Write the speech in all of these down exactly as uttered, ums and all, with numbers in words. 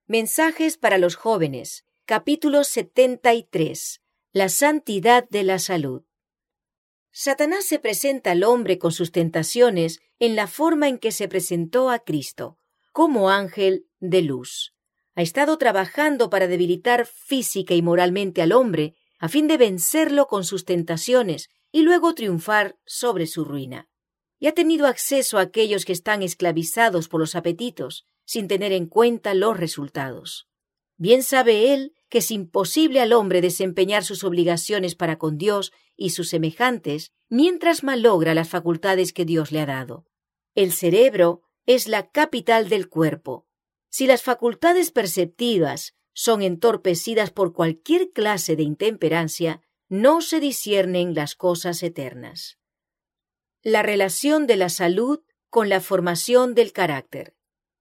Mensajes para los jóvenes, capítulo setenta y tres. La santidad de la salud. Satanás se presenta al hombre con sus tentaciones en la forma en que se presentó a Cristo, como ángel de luz. Ha estado trabajando para debilitar física y moralmente al hombre, a fin de vencerlo con sus tentaciones y luego triunfar sobre su ruina. Y ha tenido acceso a aquellos que están esclavizados por los apetitos, sin tener en cuenta los resultados. Bien sabe él que es imposible al hombre desempeñar sus obligaciones para con Dios y sus semejantes mientras malogra las facultades que Dios le ha dado. El cerebro es la capital del cuerpo. Si las facultades perceptivas son entorpecidas por cualquier clase de intemperancia, no se disciernen las cosas eternas. La relación de la salud con la formación del carácter.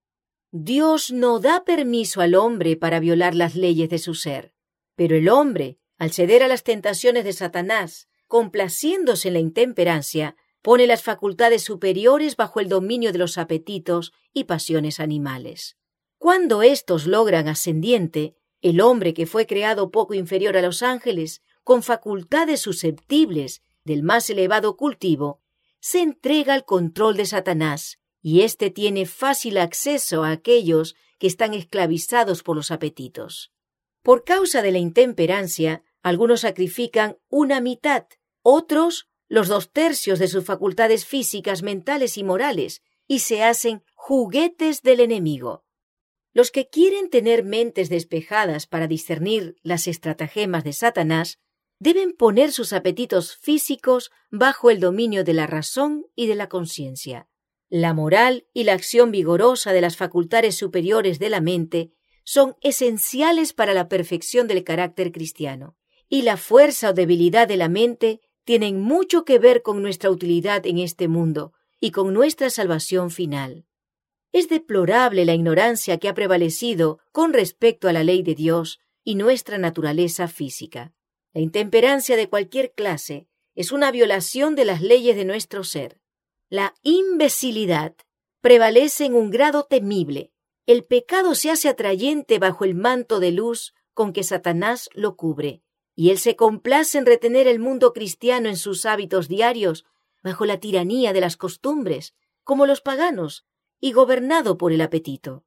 Dios no da permiso al hombre para violar las leyes de su ser, pero el hombre, al ceder a las tentaciones de Satanás, complaciéndose en la intemperancia, pone las facultades superiores bajo el dominio de los apetitos y pasiones animales. Cuando éstos logran ascendiente, el hombre que fue creado poco inferior a los ángeles, con facultades susceptibles del más elevado cultivo, se entrega al control de Satanás, y éste tiene fácil acceso a aquellos que están esclavizados por los apetitos. Por causa de la intemperancia, algunos sacrifican una mitad, otros los dos tercios de sus facultades físicas, mentales y morales, y se hacen juguetes del enemigo. Los que quieren tener mentes despejadas para discernir las estratagemas de Satanás, deben poner sus apetitos físicos bajo el dominio de la razón y de la conciencia. La moral y la acción vigorosa de las facultades superiores de la mente son esenciales para la perfección del carácter cristiano, y la fuerza o debilidad de la mente tienen mucho que ver con nuestra utilidad en este mundo y con nuestra salvación final. Es deplorable la ignorancia que ha prevalecido con respecto a la ley de Dios y nuestra naturaleza física. La intemperancia de cualquier clase es una violación de las leyes de nuestro ser. La imbecilidad prevalece en un grado temible. El pecado se hace atrayente bajo el manto de luz con que Satanás lo cubre, y él se complace en retener el mundo cristiano en sus hábitos diarios bajo la tiranía de las costumbres, como los paganos, y gobernado por el apetito.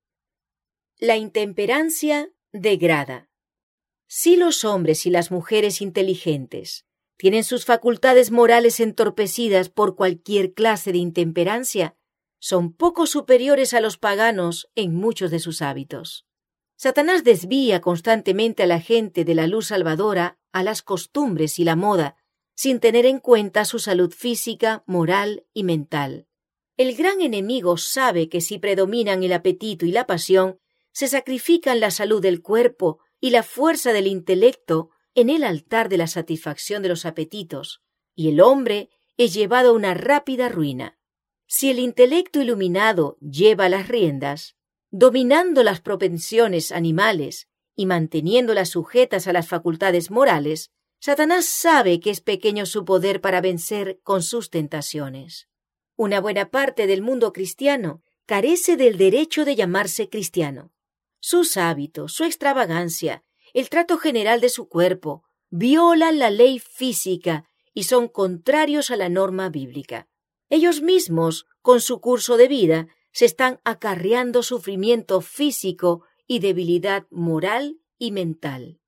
La intemperancia degrada. Si los hombres y las mujeres inteligentes tienen sus facultades morales entorpecidas por cualquier clase de intemperancia, son poco superiores a los paganos en muchos de sus hábitos. Satanás desvía constantemente a la gente de la luz salvadora a las costumbres y la moda, sin tener en cuenta su salud física, moral y mental. El gran enemigo sabe que si predominan el apetito y la pasión, se sacrifican la salud del cuerpo y la fuerza del intelecto en el altar de la satisfacción de los apetitos, y el hombre es llevado a una rápida ruina. Si el intelecto iluminado lleva las riendas, dominando las propensiones animales y manteniéndolas sujetas a las facultades morales, Satanás sabe que es pequeño su poder para vencer con sus tentaciones. Una buena parte del mundo cristiano carece del derecho de llamarse cristiano. Sus hábitos, su extravagancia, el trato general de su cuerpo, violan la ley física y son contrarios a la norma bíblica. Ellos mismos, con su curso de vida, se están acarreando sufrimiento físico y debilidad moral y mental.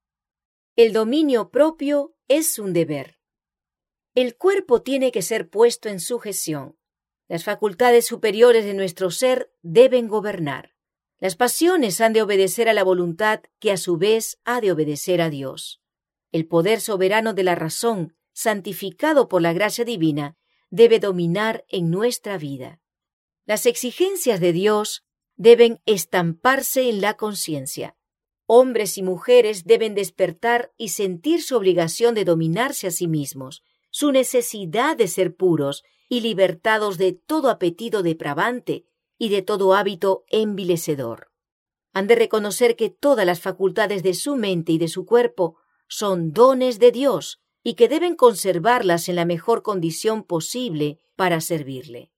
El dominio propio es un deber. El cuerpo tiene que ser puesto en sujeción. Las facultades superiores de nuestro ser deben gobernar. Las pasiones han de obedecer a la voluntad que a su vez ha de obedecer a Dios. El poder soberano de la razón, santificado por la gracia divina, debe dominar en nuestra vida. Las exigencias de Dios deben estamparse en la conciencia. Hombres y mujeres deben despertar y sentir su obligación de dominarse a sí mismos, su necesidad de ser puros y libertados de todo apetito depravante y de todo hábito envilecedor. Han de reconocer que todas las facultades de su mente y de su cuerpo son dones de Dios y que deben conservarlas en la mejor condición posible para servirle.